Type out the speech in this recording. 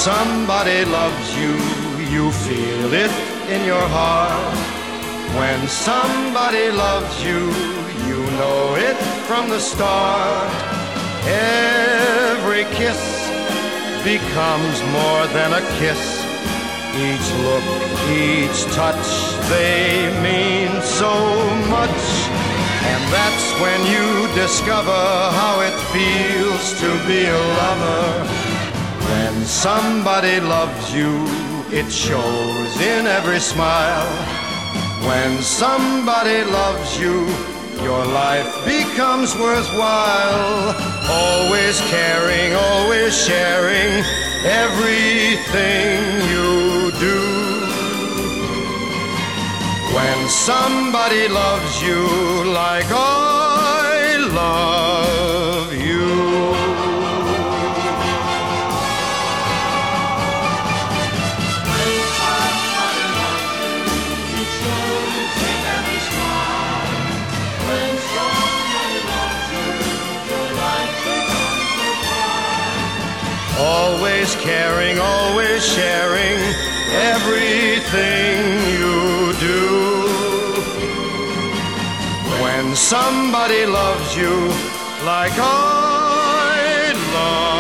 somebody loves you, you feel it in your heart. When somebody loves you, you know it from the start. Every kiss becomes more than a kiss. Each look, each touch, they mean so much. And that's when you discover how it feels to be a lover. When somebody loves you, it shows in every smile. When somebody loves you, your life becomes worthwhile. Always caring, always sharing everything you do. When somebody loves you like I love you. Always caring, always sharing everything you do. When somebody loves you like I love